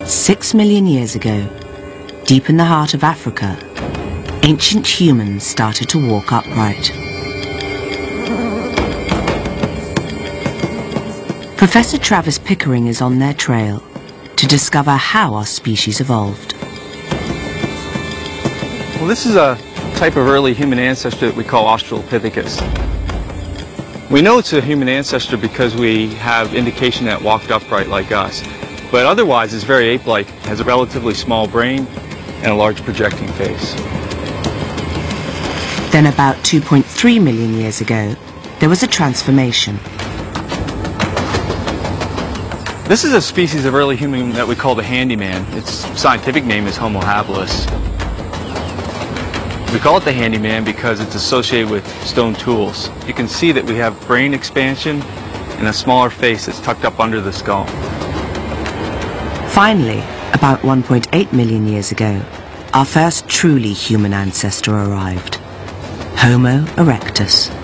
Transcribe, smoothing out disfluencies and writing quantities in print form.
6 million years ago, deep in the heart of Africa, ancient humans started to walk upright. Professor Travis Pickering is on their trail to discover how our species evolved. Well, this is a type of early human ancestor that we call Australopithecus. We know it's a human ancestor because we have indication that it walked upright like us. But otherwise, it's very ape-like, has a relatively small brain and a large projecting face. Then about 2.3 million years ago, there was a transformation. This is a species of early human that we call the handyman. Its scientific name is Homo habilis. We call it the handyman because it's associated with stone tools. You can see that we have brain expansion and a smaller face that's tucked up under the skull. Finally, about 1.8 million years ago, our first truly human ancestor arrived, Homo erectus.